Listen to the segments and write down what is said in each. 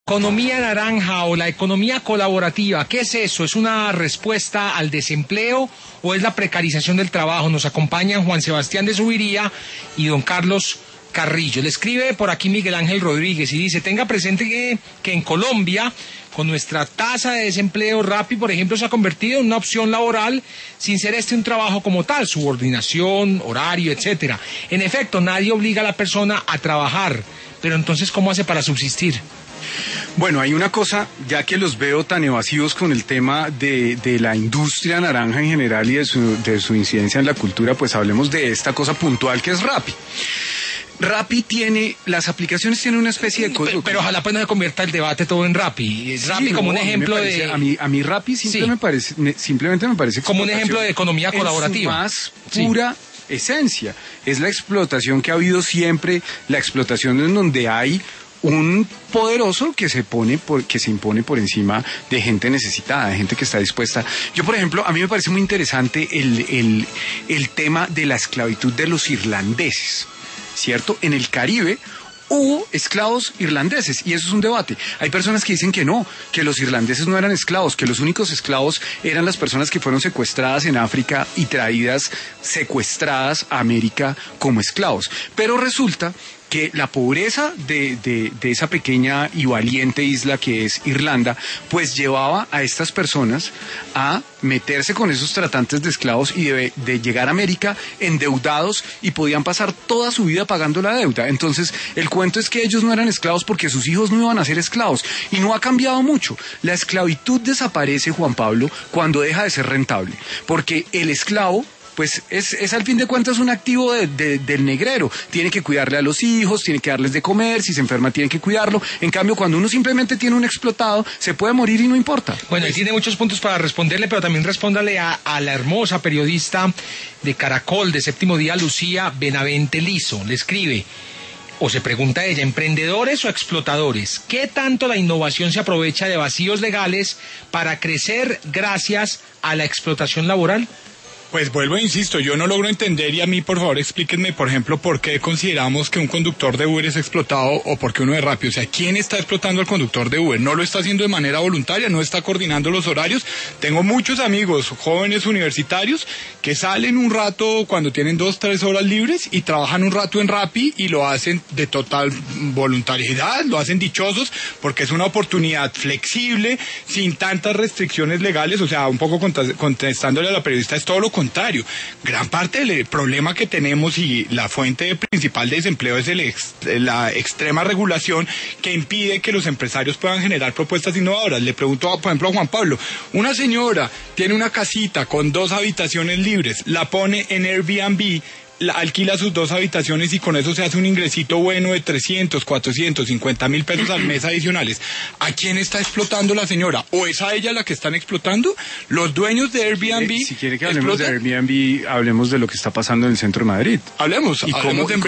economía naranja o la economía colaborativa, ¿qué es eso? ¿Es una respuesta al desempleo o es la precarización del trabajo? Nos acompañan Juan Sebastián de Zuviría y don Carlos Carrillo. Le escribe por aquí Miguel Ángel Rodríguez y dice: tenga presente que en Colombia, con nuestra tasa de desempleo, Rappi, por ejemplo, se ha convertido en una opción laboral sin ser un trabajo como tal, subordinación, horario, etcétera. En efecto, nadie obliga a la persona a trabajar, pero entonces, ¿cómo hace para subsistir? Bueno, hay una cosa, ya que los veo tan evasivos con el tema de la industria naranja en general y de su incidencia en la cultura, pues hablemos de esta cosa puntual que es Rappi. Rappi las aplicaciones tienen una especie de código. Pero ojalá pues no se convierta el debate todo en Rappi. Rappi como un ejemplo de... A mí Rappi simplemente me parece... Como un ejemplo de economía colaborativa. En su más pura esencia. Es la explotación que ha habido siempre, la explotación en donde hay un poderoso que se impone por encima de gente necesitada, de gente que está dispuesta. Yo, por ejemplo, a mí me parece muy interesante el tema de la esclavitud de los irlandeses, ¿cierto? En el Caribe hubo esclavos irlandeses y eso es un debate. Hay personas que dicen que no, que los irlandeses no eran esclavos, que los únicos esclavos eran las personas que fueron secuestradas en África y traídas secuestradas a América como esclavos. Pero resulta que la pobreza de esa pequeña y valiente isla que es Irlanda, pues llevaba a estas personas a meterse con esos tratantes de esclavos y de llegar a América endeudados y podían pasar toda su vida pagando la deuda. Entonces, el cuento es que ellos no eran esclavos porque sus hijos no iban a ser esclavos. Y no ha cambiado mucho. La esclavitud desaparece, Juan Pablo, cuando deja de ser rentable. Porque el esclavo, pues es al fin de cuentas un activo del negrero. Tiene que cuidarle a los hijos, tiene que darles de comer, si se enferma tiene que cuidarlo. En cambio, cuando uno simplemente tiene un explotado, se puede morir y no importa. Bueno, él tiene muchos puntos para responderle, pero también respóndale a la hermosa periodista de Caracol, de Séptimo Día, Lucía Benavente Lizo. Le escribe, o se pregunta ella: ¿emprendedores o explotadores? ¿Qué tanto la innovación se aprovecha de vacíos legales para crecer gracias a la explotación laboral? Pues vuelvo e insisto, yo no logro entender, y a mí por favor explíquenme, por ejemplo, por qué consideramos que un conductor de Uber es explotado o por qué uno de Rappi. O sea, ¿quién está explotando al conductor de Uber? No lo está haciendo de manera voluntaria, no está coordinando los horarios. Tengo muchos amigos jóvenes universitarios que salen un rato cuando tienen 2-3 horas libres y trabajan un rato en Rappi y lo hacen de total voluntariedad, lo hacen dichosos porque es una oportunidad flexible, sin tantas restricciones legales. O sea, un poco contestándole a la periodista, es todo lo contrario. Gran parte del problema que tenemos y la fuente principal de desempleo es la extrema regulación que impide que los empresarios puedan generar propuestas innovadoras. Le pregunto, por ejemplo, a Juan Pablo: una señora tiene una casita con 2 habitaciones libres, la pone en Airbnb, alquila sus 2 habitaciones y con eso se hace un ingresito bueno de 300, 450 mil pesos al mes adicionales. ¿A quién está explotando la señora? ¿O es a ella la que están explotando? ¿Los dueños de Airbnb? Si quiere que hablemos de Airbnb, hablemos de lo que está pasando en el centro de Madrid. Hablemos y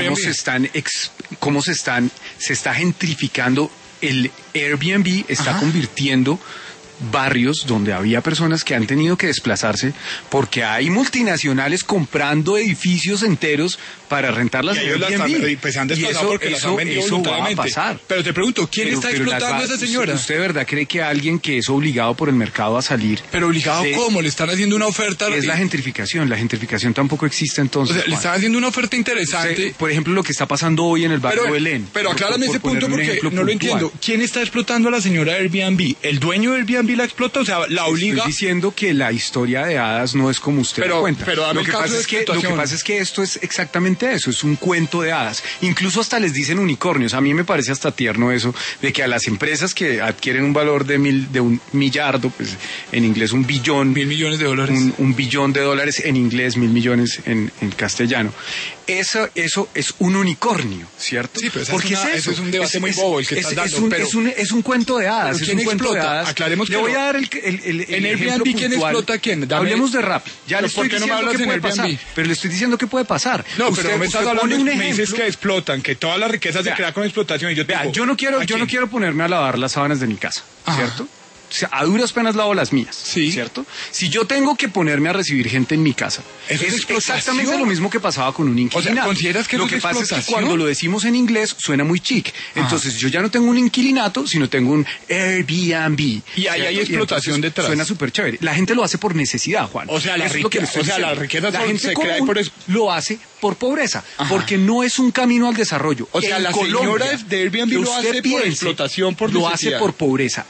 cómo se está gentrificando. El Airbnb está convirtiendo barrios donde había personas que han tenido que desplazarse porque hay multinacionales comprando edificios enteros para rentarlas en Airbnb. Pues se han desplazado porque las han vendido voluntariamente. Va a pasar. Pero te pregunto, ¿quién está explotando a esa señora? ¿Usted de verdad cree que alguien que es obligado por el mercado a salir? ¿Pero obligado cómo? ¿Le están haciendo una oferta? Es la gentrificación. La gentrificación tampoco existe entonces. O sea, le están haciendo una oferta interesante. Por ejemplo, lo que está pasando hoy en el barrio Belén. Pero aclárame ese punto porque no lo entiendo. ¿Quién está explotando a la señora Airbnb? ¿El dueño de Airbnb la explota? O sea, la obliga. Estoy diciendo que la historia de hadas no es como usted lo cuenta. Pero lo que pasa es que esto es exactamente eso, es un cuento de hadas. Incluso hasta les dicen unicornios. A mí me parece hasta tierno eso de que a las empresas que adquieren un valor de un millardo, pues en inglés un billón, $1.000 millones, un billón de dólares en inglés, 1.000 millones en castellano. Eso es un unicornio, ¿cierto? Sí, pero porque eso es un debate muy bobo el que estás dando. Es un cuento de hadas. ¿Quién explota? Aclaremos que le voy a dar el en Airbnb, ¿quién explota a quién? Hablemos de Rappi. Ya le estoy diciendo qué puede pasar. Pero le estoy diciendo qué puede pasar. No, pero no me estás hablando, me dices que explotan, que toda la riqueza se crea con explotación. Y yo no quiero ponerme a lavar las sábanas de mi casa, ¿cierto? a duras penas lavo las mías, Sí. ¿cierto? Si yo tengo que ponerme a recibir gente en mi casa, ¿Eso es es explotación? exactamente lo mismo que pasaba con un inquilinato. ¿consideras que lo eso que es pasa es que explotación? cuando lo decimos en inglés suena muy chic. Entonces yo ya no tengo un inquilinato, sino tengo un Airbnb. Y ahí hay ¿cierto? explotación entonces detrás. Suena súper chévere. La gente lo hace por necesidad, Juan. O sea, la Eso es lo que le riqueza- estoy o sea, la diciendo. riqueza La son- gente se crea común por eso. lo hace por pobreza, Ajá. porque no es un camino al desarrollo. O sea, En la Colombia, señora de Airbnb lo usted hace por explotación, por lo necesidad. hace por pobreza.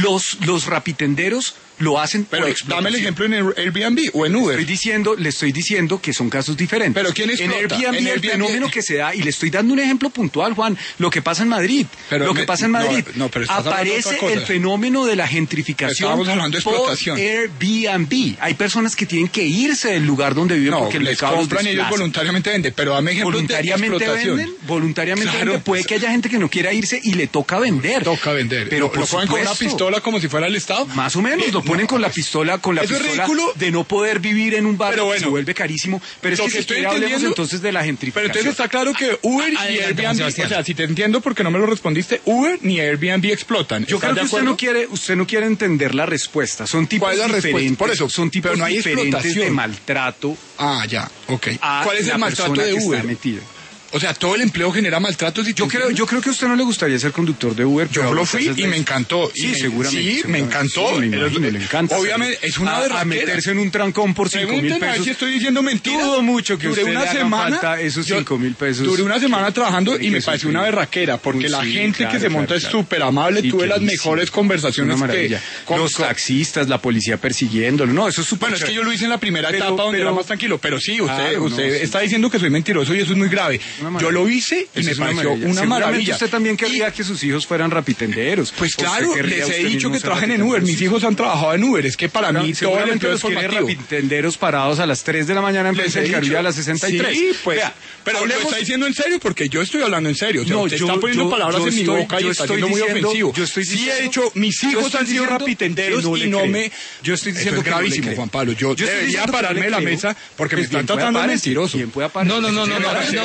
Los rapitenderos lo hacen Pero por dame el explotación. ejemplo en Airbnb o en Uber. Le estoy diciendo que son casos diferentes. Pero ¿quién en explota? Airbnb, En el Airbnb- fenómeno que se da, y le estoy dando un ejemplo puntual, Juan, lo que pasa en Madrid. Pero lo que me- pasa en no, Madrid. no, pero estás hablando de aparece otra cosa. el fenómeno de la gentrificación Estábamos hablando de explotación. por Airbnb. Hay personas que tienen que irse del lugar donde viven No, porque el les mercado los compran y ellos desplaza. voluntariamente venden. Pero dame ejemplos de Voluntariamente explotación. venden, voluntariamente Claro, venden. Puede pues- que haya gente que no quiera irse y le toca vender. Toca vender. Pero lo por ponen con una supuesto. pistola como si fuera el Estado. Más o menos, lo ponen no, con la pues, pistola, eso es ridículo. de no poder vivir en un barrio Pero que bueno, se vuelve carísimo. Pero es lo que, que si estoy quiere hablemos entendiendo- entonces de la Pero gentrificación. entonces está claro que Uber y Adelante, Juan Airbnb, Sebastián. o sea, si te entiendo porque no me lo respondiste, Uber ni Airbnb explotan. Yo ¿Estás creo de que acuerdo? usted no quiere entender la respuesta. Son tipos ¿Cuál es la respuesta? diferentes. Por eso, son tipos pero no hay diferentes de explotación. maltrato. Ah, ya, ok. A ¿Cuál es la el maltrato persona de que está Uber? metida. O sea, todo el empleo genera maltratos y Yo creo que a usted no le gustaría ser conductor de Uber. Yo pero lo ahorita fui es y la- me encantó. Sí, Y seguramente. Sí, me encantó. Sí, me imagino, le encanta. Obviamente, salir es una a berraquera. meterse en un trancón por 5.000 Pregúntenme a ver pesos. si estoy diciendo mentiras. Dudo mucho que Duré usted una le haga semana, falta esos yo 5.000 pesos. Duré una semana trabajando y Tiene me que pareció sufrir. una berraquera porque la Sí, gente claro, que se monta claro, es claro. súper amable. Sí, Tuve las clarísimo. mejores conversaciones Una maravilla. Los taxistas, la policía persiguiéndolo. No, eso es súper Bueno, es que chévere. yo lo hice en la primera Pero- etapa donde pero- era más tranquilo, pero sí, usted, Claro, no, usted sí. está diciendo que soy mentiroso y eso es muy grave. Una Yo maravilla. lo hice y Eso me es pareció una Seguramente maravilla. usted también querría que sus hijos fueran rapitenderos. Pues ¿O usted claro, querría les he usted dicho mismo que ser trabajen en Uber. rapitendero? Mis hijos han trabajado en Uber. Es que para mí todo el Seguramente empleo los es quiere formativo. rapitenderos parados a las 3 de la mañana en Les frente he del dicho. Carulla a las 63. Sí, pues. Vea, Pero lo hablemos- está diciendo en serio porque yo estoy hablando en serio. O sea, No, usted yo- está poniendo yo- palabras yo en mi estoy- boca y yo está estoy siendo muy diciendo- ofensivo. yo estoy Sí diciendo- he dicho, mis yo hijos estoy han sido diciendo rapitenderos que no y le no creo. me... Yo estoy Eso diciendo es que no le gravísimo, creo. Juan Pablo. Yo estoy debería diciendo que pararme no de le la creo. mesa porque me Pues bien, están puede tratando de aparecer, mentiroso. bien puede aparecer. No, Esa esa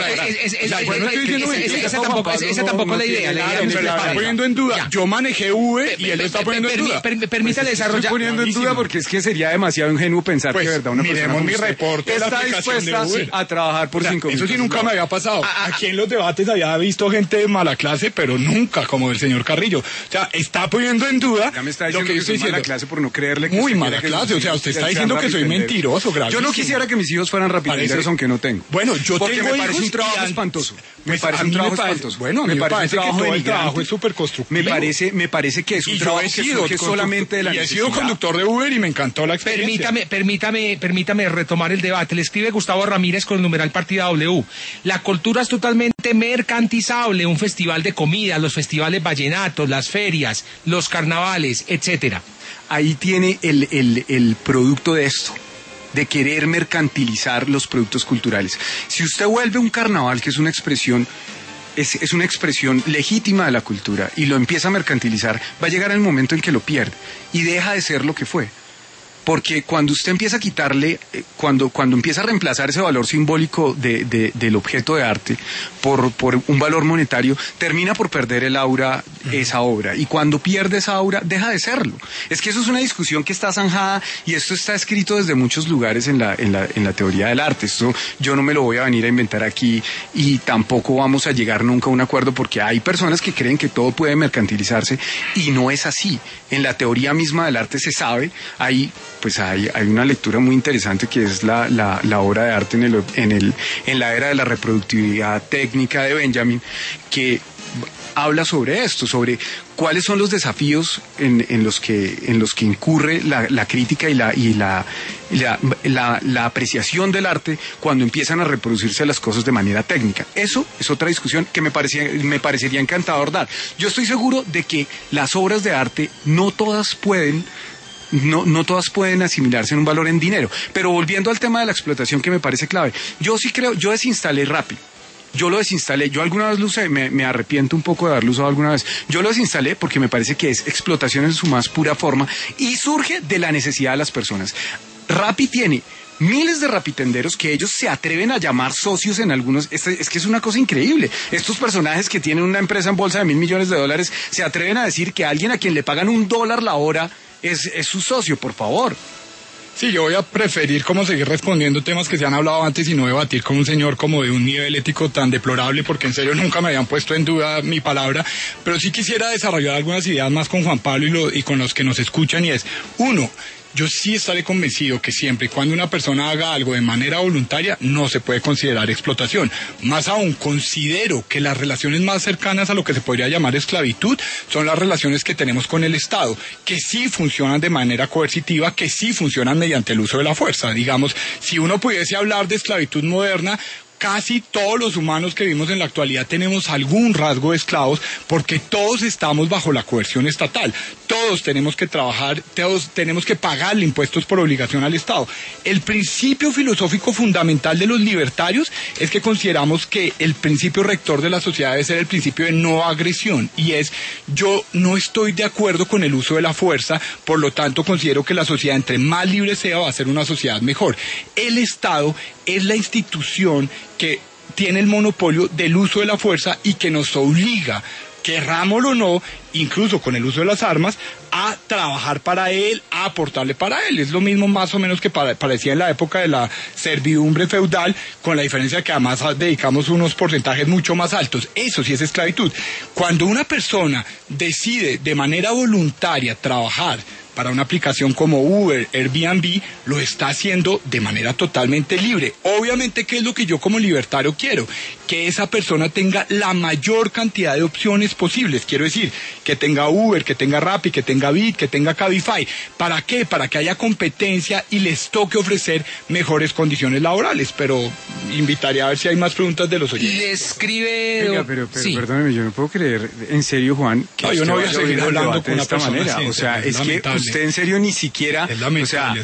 tampoco es Esa poniendo en duda. Yo manejé Uber y él está poniendo en duda. Permítale Estoy desarrollar. poniendo en duda porque es que sería demasiado ingenuo pensar Pues, que de verdad una persona miremos como mi usted reporte de la está aplicación de dispuesta Uber. a trabajar por O sea, 5.000 eso sí pesos nunca la me hora. había pasado. Aquí en los debates había visto gente de mala clase, pero nunca como el señor Carrillo. O sea, está poniendo en duda Ya me está lo diciendo que yo que estoy soy mala diciendo. clase por no creerle que Muy usted mala quiera que clase, sus o sea, hijos usted está sean diciendo que soy rapitenderos. mentiroso, Yo no gravísimo. quisiera que mis hijos fueran rapitenderos, Parece- aunque no tengo. Bueno, yo Porque tengo me parece hijos un trabajo y an- espantoso. Me Pues, parece a un mí me trabajo parece- espantoso. bueno, a mí me parece que todo el denigrante. trabajo es súper constructivo. Me parece que es un Y yo trabajo he que sido surge solamente de la y he sido necesidad. conductor de Uber y me encantó la experiencia. Permítame retomar el debate. Le escribe Gustavo Ramírez con el numeral partida W. La cultura es totalmente mercantilizable. Un festival de comida, los festivales vallenatos, las ferias, los carnavales, etcétera. Ahí tiene el producto de esto, de querer mercantilizar los productos culturales. Si usted vuelve un carnaval, que es una expresión, es una expresión legítima de la cultura, y lo empieza a mercantilizar, va a llegar el momento en que lo pierde y deja de ser lo que fue. Porque cuando usted empieza a quitarle, cuando empieza a reemplazar ese valor simbólico del objeto de arte por un valor monetario, termina por perder el aura esa obra. Y cuando pierde esa aura, deja de serlo. Es que eso es una discusión que está zanjada y esto está escrito desde muchos lugares en la teoría del arte. Esto yo no me lo voy a venir a inventar aquí y tampoco vamos a llegar nunca a un acuerdo porque hay personas que creen que todo puede mercantilizarse y no es así. En la teoría misma del arte se sabe, hay una lectura muy interesante que es la obra de arte en la era de la reproductividad técnica de Benjamin, que habla sobre esto, sobre cuáles son los desafíos en los que incurre la crítica y la apreciación del arte cuando empiezan a reproducirse las cosas de manera técnica. Eso es otra discusión que me parecería encantador dar. Yo estoy seguro de que las obras de arte no todas pueden asimilarse en un valor en dinero. Pero volviendo al tema de la explotación que me parece clave, yo sí creo, yo desinstalé Rappi. Yo lo desinstalé, yo alguna vez lo usé, me arrepiento un poco de haberlo usado alguna vez. Yo lo desinstalé porque me parece que es explotación en su más pura forma y surge de la necesidad de las personas. Rappi tiene miles de rapitenderos que ellos se atreven a llamar socios en algunos. Es que es una cosa increíble. Estos personajes que tienen una empresa en bolsa de $1.000 millones se atreven a decir que alguien a quien le pagan $1 la hora es su socio, por favor. Sí, yo voy a preferir como seguir respondiendo temas que se han hablado antes y no debatir con un señor como de un nivel ético tan deplorable, porque en serio nunca me habían puesto en duda mi palabra, pero sí quisiera desarrollar algunas ideas más con Juan Pablo y con los que nos escuchan, y es, uno, yo sí estaré convencido que siempre y cuando una persona haga algo de manera voluntaria no se puede considerar explotación. Más aún, considero que las relaciones más cercanas a lo que se podría llamar esclavitud son las relaciones que tenemos con el Estado, que sí funcionan de manera coercitiva, que sí funcionan mediante el uso de la fuerza. Digamos, si uno pudiese hablar de esclavitud moderna, casi todos los humanos que vivimos en la actualidad tenemos algún rasgo de esclavos, porque todos estamos bajo la coerción estatal. Todos tenemos que trabajar, todos tenemos que pagarle impuestos por obligación al Estado. El principio filosófico fundamental de los libertarios es que consideramos que el principio rector de la sociedad debe ser el principio de no agresión, y es, yo no estoy de acuerdo con el uso de la fuerza, por lo tanto considero que la sociedad, entre más libre sea, va a ser una sociedad mejor. El Estado es la institución que tiene el monopolio del uso de la fuerza y que nos obliga, querrámoslo o no, incluso con el uso de las armas, a trabajar para él, a aportarle para él. Es lo mismo más o menos que parecía en la época de la servidumbre feudal, con la diferencia que además dedicamos unos porcentajes mucho más altos. Eso sí es esclavitud. Cuando una persona decide de manera voluntaria trabajar para una aplicación como Uber, Airbnb, lo está haciendo de manera totalmente libre. Obviamente, ¿qué es lo que yo como libertario quiero? Que esa persona tenga la mayor cantidad de opciones posibles. Quiero decir, que tenga Uber, que tenga Rappi, que tenga Bit, que tenga Cabify. ¿Para qué? Para que haya competencia y les toque ofrecer mejores condiciones laborales. Pero invitaría a ver si hay más preguntas de los oyentes. Le escribe... Venga, pero sí. Perdóneme, yo no puedo creer, en serio, Juan, que no, yo no voy a vaya seguir el hablando debate con una de esta persona manera. así, O sea, es que lamentable. usted en serio ni siquiera... Es lamentable,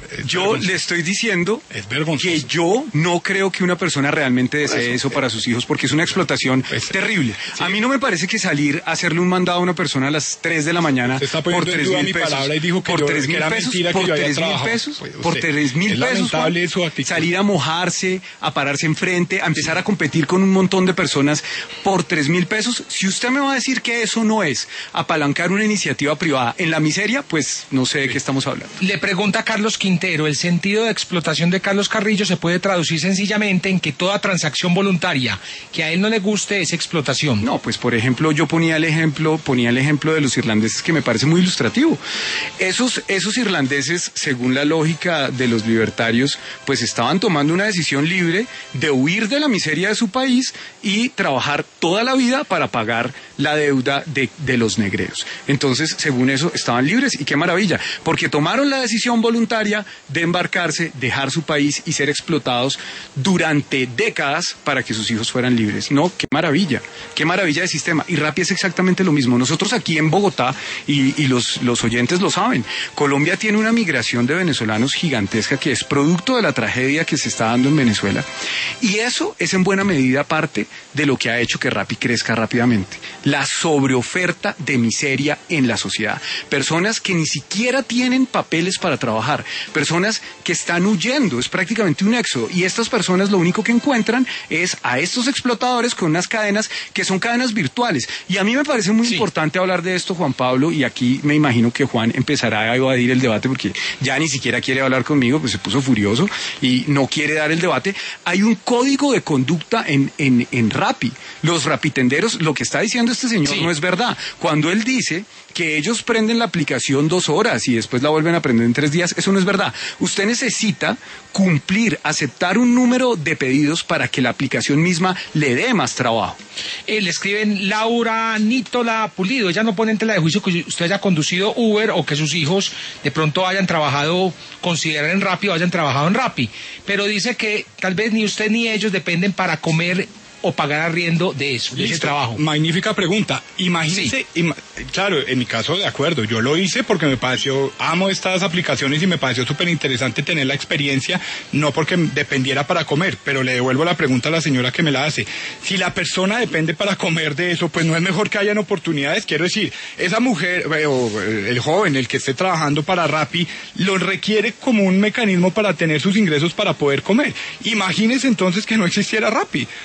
yo le estoy diciendo es vergonzoso. que yo no creo que una persona realmente desee eso para sus hijos, porque es una explotación terrible. Sí. A mí no me parece que salir a hacerle un mandado a una persona a las 3 de la mañana Se está por poniendo en 3 duda mil mi pesos, palabra y dijo que por yo- 3 que mil era pesos, mentira que por yo había 3 mil trabajado. pesos, Pues, por usted, 3 mil es pesos, lamentable Juan, su actitud. salir a mojarse, a pararse enfrente, a empezar a competir con un montón de personas por 3 mil pesos. Si usted me va a decir que eso no es apalancar una iniciativa privada en la miseria, pues no sé de qué estamos hablando. Le pregunta Carlos Quintero, ¿el sentido de explotación de Carlos Carrillo se puede traducir sencillamente en que toda transacción voluntaria que a él no le guste es explotación? No, pues por ejemplo, yo ponía el ejemplo de los irlandeses, que me parece muy ilustrativo. Esos irlandeses, según la lógica de los libertarios, pues estaban tomando una decisión libre de huir de la miseria de su país y trabajar toda la vida para pagar la deuda de los negreos. Entonces, según eso, estaban libres, y qué maravilla, porque tomaron la decisión voluntaria de embarcarse, dejar su país y ser explotados durante décadas para que sus hijos fueran libres. No, qué maravilla de sistema. Y Rappi es exactamente lo mismo. Nosotros aquí en Bogotá, y los oyentes lo saben, Colombia tiene una migración de venezolanos gigantesca que es producto de la tragedia que se está dando en Venezuela. Y eso es en buena medida parte de lo que ha hecho que Rappi crezca rápidamente. La sobreoferta de miseria en la sociedad. Personas que ni siquiera tienen papeles para trabajar. Personas que están huyendo. Es prácticamente un éxodo. Y estas personas lo único que encuentran es a estos explotadores con unas cadenas que son cadenas virtuales. Y a mí me parece muy importante hablar de esto, Juan Pablo, y aquí me imagino que Juan empezará a evadir el debate porque ya ni siquiera quiere hablar conmigo, pues se puso furioso y no quiere dar el debate. Hay un código de conducta en Rappi. Los rapitenderos, lo que está diciendo este señor no es verdad. Cuando él dice que ellos prenden la aplicación 2 horas y después la vuelven a prender en 3 días, eso no es verdad. Usted necesita cumplir, aceptar un número de pedidos para que la aplicación misma le dé más trabajo. Le escriben Laura Nítola Pulido, ella no pone en tela de juicio que usted haya conducido Uber o que sus hijos de pronto hayan trabajado, consideren en Rappi o hayan trabajado en Rappi, pero dice que tal vez ni usted ni ellos dependen para comer o pagar arriendo de eso, de ese trabajo. Magnífica pregunta. Imagínese, claro, en mi caso, de acuerdo, yo lo hice porque me pareció, amo estas aplicaciones y me pareció súper interesante tener la experiencia, no porque dependiera para comer, pero le devuelvo la pregunta a la señora que me la hace. Si la persona depende para comer de eso, pues no es mejor que hayan oportunidades. Quiero decir, esa mujer o el joven, el que esté trabajando para Rappi, lo requiere como un mecanismo para tener sus ingresos para poder comer. Imagínese entonces que no existiera Rappi. Entonces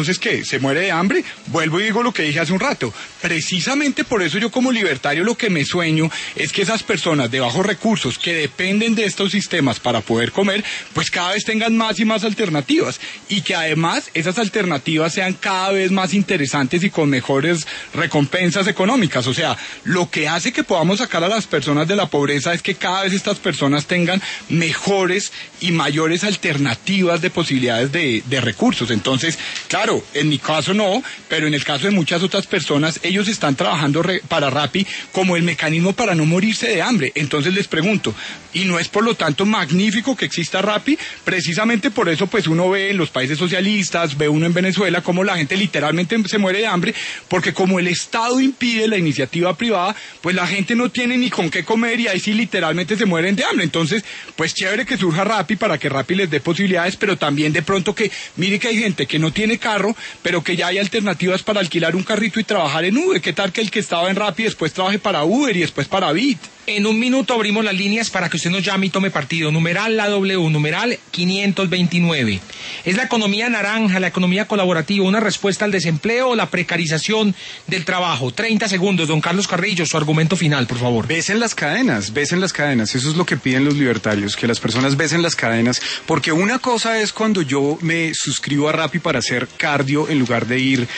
entonces, ¿qué? ¿Se muere de hambre? Vuelvo y digo lo que dije hace un rato. Precisamente por eso yo como libertario lo que me sueño es que esas personas de bajos recursos que dependen de estos sistemas para poder comer, pues cada vez tengan más y más alternativas, y que además esas alternativas sean cada vez más interesantes y con mejores recompensas económicas. O sea, lo que hace que podamos sacar a las personas de la pobreza es que cada vez estas personas tengan mejores y mayores alternativas de posibilidades de recursos. Entonces, claro, en mi caso no, pero en el caso de muchas otras personas, ellos están trabajando para Rappi como el mecanismo para no morirse de hambre. Entonces les pregunto, ¿y no es por lo tanto magnífico que exista Rappi? Precisamente por eso pues uno ve en los países socialistas, ve uno en Venezuela como la gente literalmente se muere de hambre, porque como el Estado impide la iniciativa privada, pues la gente no tiene ni con qué comer y ahí sí literalmente se mueren de hambre. Entonces, pues chévere que surja Rappi para que Rappi les dé posibilidades, pero también de pronto que, mire que hay gente que no tiene carro, pero que ya hay alternativas para alquilar un carrito y trabajar en Uber. ¿Qué tal que el que estaba en Rappi después trabaje para Uber y después para Bit? En un minuto abrimos las líneas para que usted nos llame y tome partido. Numeral la W, numeral 529. ¿Es la economía naranja, la economía colaborativa, una respuesta al desempleo o la precarización del trabajo? 30 segundos, don Carlos Carrillo, su argumento final, por favor. Besen las cadenas, eso es lo que piden los libertarios, que las personas besen las cadenas, porque una cosa es cuando yo me suscribo a Rappi para hacer cardio en lugar de ir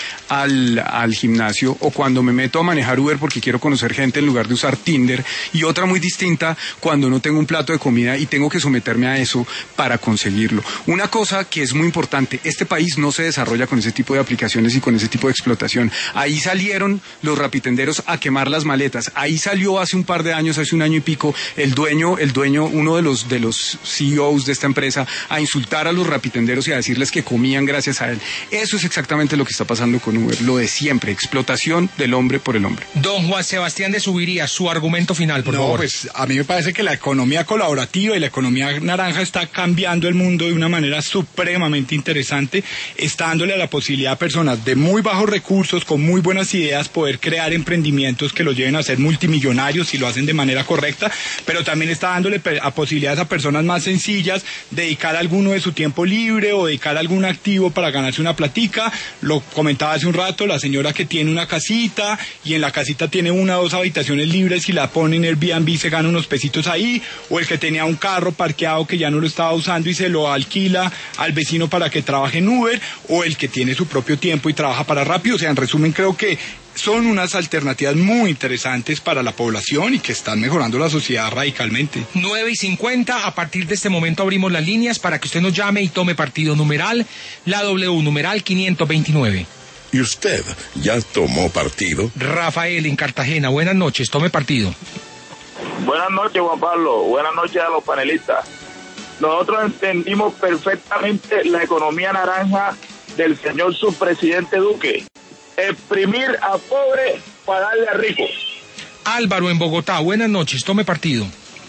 al gimnasio, o cuando me meto a manejar Uber porque quiero conocer gente en lugar de usar Tinder, y otra muy distinta cuando no tengo un plato de comida y tengo que someterme a eso para conseguirlo. Una cosa que es muy importante, este país no se desarrolla con ese tipo de aplicaciones y con ese tipo de explotación. Ahí salieron los rapitenderos a quemar las maletas, ahí salió hace un par de años, hace un año y pico, el dueño, uno de los CEOs de esta empresa, a insultar a los rapitenderos y a decirles que comían gracias a él. Eso es exactamente lo que está pasando con Uber, lo de siempre, explotación del hombre por el hombre. Don Juan Sebastián de Zuviría, su argumento final, por favor. Pues a mí me parece que la economía colaborativa y la economía naranja está cambiando el mundo de una manera supremamente interesante, está dándole la posibilidad a personas de muy bajos recursos, con muy buenas ideas, poder crear emprendimientos que los lleven a ser multimillonarios si lo hacen de manera correcta, pero también está dándole a posibilidades a personas más sencillas, dedicar alguno de su tiempo libre o dedicar algún activo para ganarse una platica. Lo comentaba hace un rato, la señora que tiene una casita y en la casita tiene 1 o 2 habitaciones libres y la pone en Airbnb, se gana unos pesitos ahí, o el que tenía un carro parqueado que ya no lo estaba usando y se lo alquila al vecino para que trabaje en Uber, o el que tiene su propio tiempo y trabaja para Rappi. O sea, en resumen, creo que son unas alternativas muy interesantes para la población y que están mejorando la sociedad radicalmente. 9:50, a partir de este momento abrimos las líneas para que usted nos llame y tome partido. Numeral la W, numeral 529. ¿Y usted ya tomó partido? Rafael en Cartagena, buenas noches, tome partido. Buenas noches, Juan Pablo. Buenas noches a los panelistas. Nosotros entendimos perfectamente la economía naranja del señor subpresidente Duque. Exprimir a pobre para darle a rico. Álvaro en Bogotá, buenas noches, tome partido.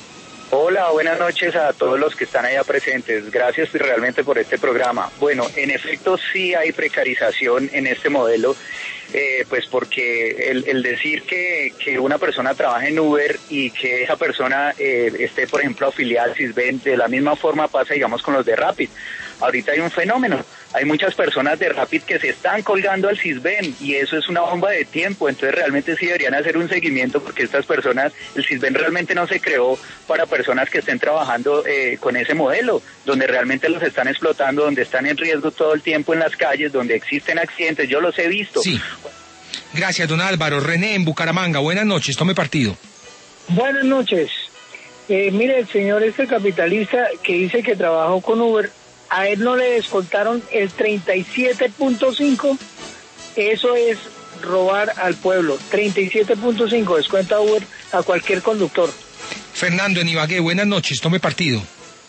Hola, buenas noches a todos los que están allá presentes. Gracias realmente por este programa. Bueno, en efecto sí hay precarización en este modelo, pues porque el decir que una persona trabaja en Uber y que esa persona esté, por ejemplo, afiliada al Sisbén, de la misma forma pasa, digamos, con los de Rapid. Ahorita hay un fenómeno, hay muchas personas de Rapid que se están colgando al Sisbén y eso es una bomba de tiempo, entonces realmente sí deberían hacer un seguimiento porque estas personas, el Sisbén realmente no se creó para personas que estén trabajando con ese modelo, donde realmente los están explotando, donde están en riesgo todo el tiempo en las calles, donde existen accidentes, yo los he visto. Sí, gracias don Álvaro. René en Bucaramanga, buenas noches, tome partido. Buenas noches. Mire, el señor capitalista que dice que trabajó con Uber, a él no le descontaron el 37.5, eso es robar al pueblo. 37.5 descuenta Uber a cualquier conductor. Fernando en Ibagué, buenas noches, tome partido.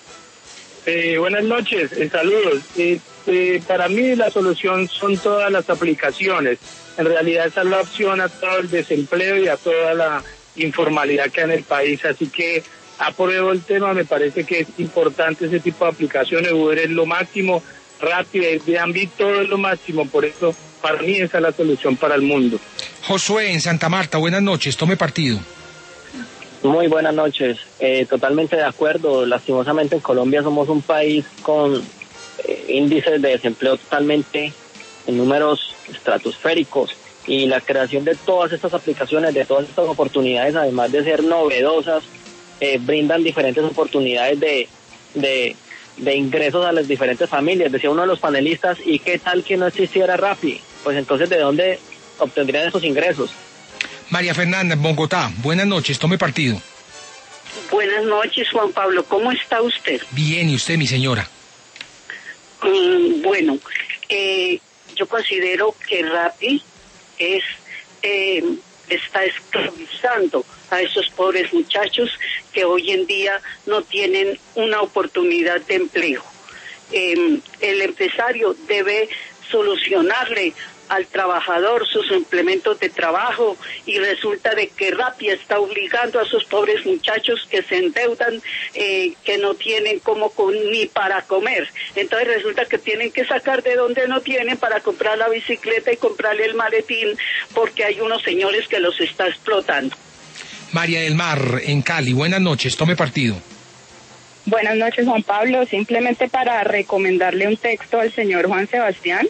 Buenas noches, saludos. Para mí la solución son todas las aplicaciones. En realidad esa es la opción a todo el desempleo y a toda la informalidad que hay en el país, así que apruebo el tema, me parece que es importante ese tipo de aplicaciones. Uber es lo máximo, Rappi, Airbnb, todo es lo máximo, por eso para mí esa es la solución para el mundo. Josué en Santa Marta, buenas noches, tome partido. Muy buenas noches, totalmente de acuerdo. Lastimosamente en Colombia somos un país con índices de desempleo totalmente en números estratosféricos, y la creación de todas estas aplicaciones, de todas estas oportunidades, además de ser novedosas, brindan diferentes oportunidades de ingresos a las diferentes familias. Decía uno de los panelistas, ¿y qué tal que no existiera Rappi? Pues entonces, ¿de dónde obtendrían esos ingresos? María Fernanda, en Bogotá, buenas noches, tome partido. Buenas noches, Juan Pablo, ¿cómo está usted? Bien, ¿y usted, mi señora? Bueno, yo considero que Rappi está esclavizando a esos pobres muchachos que hoy en día no tienen una oportunidad de empleo. El empresario debe solucionarle al trabajador sus implementos de trabajo, y resulta de que Rappi está obligando a esos pobres muchachos que se endeudan, que no tienen ni para comer. Entonces resulta que tienen que sacar de donde no tienen para comprar la bicicleta y comprarle el maletín, porque hay unos señores que los está explotando. María del Mar, en Cali, buenas noches, tome partido. Buenas noches, Juan Pablo. Simplemente para recomendarle un texto al señor Juan Sebastián.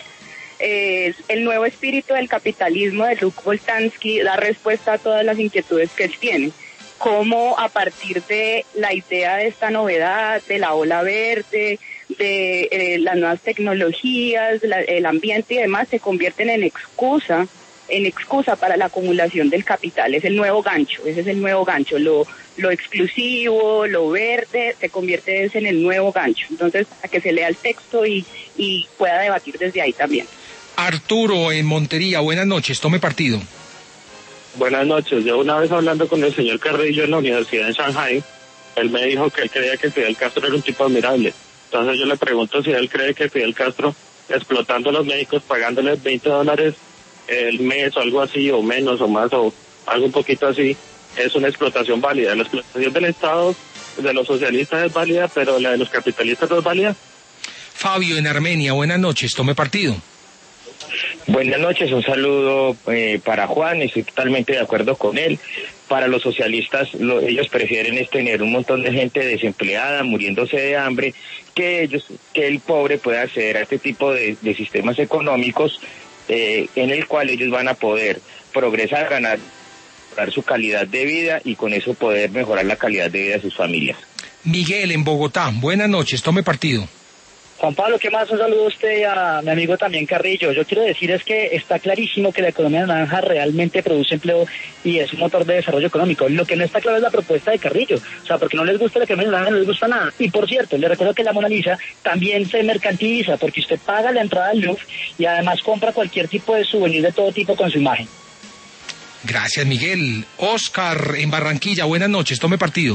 El nuevo espíritu del capitalismo de Luc Boltanski da respuesta a todas las inquietudes que él tiene. Cómo a partir de la idea de esta novedad, de la ola verde, de las nuevas tecnologías, el ambiente y demás, se convierten en excusa para la acumulación del capital. Es el nuevo gancho, ese es el nuevo gancho. Lo exclusivo, lo verde, se convierte en el nuevo gancho. Entonces, a que se lea el texto y pueda debatir desde ahí también. Arturo, en Montería, buenas noches, tome partido. Buenas noches. Yo una vez hablando con el señor Carrillo en la universidad en Shanghai, él me dijo que él creía que Fidel Castro era un tipo admirable. Entonces yo le pregunto si él cree que Fidel Castro, explotando a los médicos, pagándoles $20 el mes o algo así, o menos o más, o algo un poquito así, es una explotación válida. La explotación del Estado, de los socialistas es válida, pero la de los capitalistas no es válida. Fabio, en Armenia, buenas noches, tome partido. Buenas noches, un saludo para Juan, estoy totalmente de acuerdo con él. Para los socialistas, ellos prefieren tener un montón de gente desempleada, muriéndose de hambre, que el pobre pueda acceder a este tipo de sistemas económicos en el cual ellos van a poder progresar, ganar su calidad de vida y con eso poder mejorar la calidad de vida de sus familias. Miguel, en Bogotá, buenas noches, tome partido. Juan Pablo, ¿qué más? Un saludo a usted y a mi amigo también Carrillo. Yo quiero decir es que está clarísimo que la economía naranja realmente produce empleo y es un motor de desarrollo económico. Lo que no está claro es la propuesta de Carrillo. O sea, porque no les gusta la economía naranja, no les gusta nada. Y por cierto, le recuerdo que la Mona Lisa también se mercantiliza porque usted paga la entrada al Louvre y además compra cualquier tipo de souvenir de todo tipo con su imagen. Gracias, Miguel. Oscar, en Barranquilla, buenas noches, tome partido.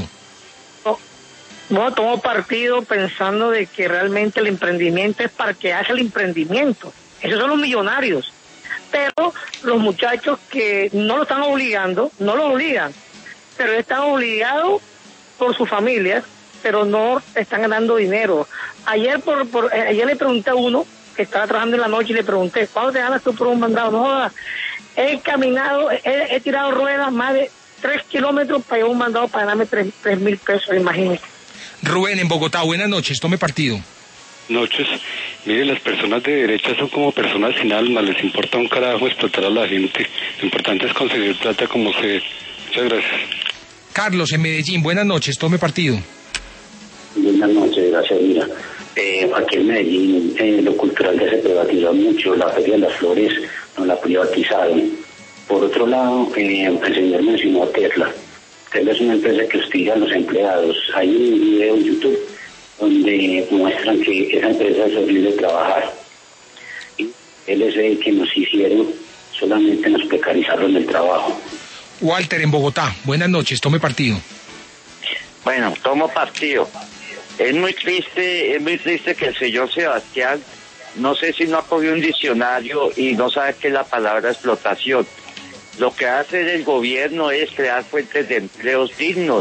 No, tomo partido pensando de que realmente el emprendimiento es para que haga el emprendimiento. Esos son los millonarios. Pero los muchachos que no lo están obligando, no lo obligan, pero están obligados por sus familias, pero no están ganando dinero. Ayer le pregunté a uno que estaba trabajando en la noche y le pregunté, ¿cuánto te ganas tú por un mandado? No jodas, he caminado, he tirado ruedas más de 3 kilómetros para llevar un mandado para ganarme 3,000 pesos, imagínese. Rubén, en Bogotá, buenas noches, tome partido. Noches. Mire, las personas de derecha son como personas sin alma, les importa un carajo explotar a la gente. Lo importante es conseguir plata como sea. Muchas gracias. Carlos, en Medellín, buenas noches, tome partido. Buenas noches, gracias. Mira, aquí en Medellín lo cultural ya se privatizó mucho, la Feria de las Flores no la privatizaron. Por otro lado, el señor mencionó a Tesla. Tesla es una empresa que hostiga a los empleados. Hay un video en YouTube donde muestran que esa empresa es horrible de trabajar. Y el que nos hicieron solamente nos precarizaron el trabajo. Walter, en Bogotá, buenas noches, tome partido. Bueno, tomo partido. Es muy triste que el señor Sebastián, no sé si no ha cogido un diccionario y no sabe qué es la palabra explotación. Lo que hace el gobierno es crear fuentes de empleos dignos,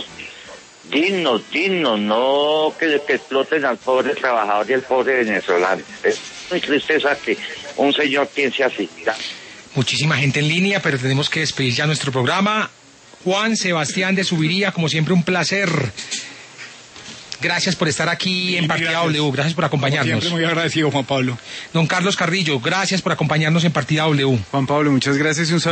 no que exploten al pobre trabajador y al pobre venezolano. Es muy tristeza que un señor piense así. Muchísima gente en línea, pero tenemos que despedir ya nuestro programa. Juan Sebastián de Zuviría, como siempre, un placer. gracias por estar aquí en Partida gracias. W, gracias por acompañarnos. Siempre muy agradecido, Juan Pablo. Don Carlos Carrillo, gracias por acompañarnos en Partida W. Juan Pablo, muchas gracias y un saludo.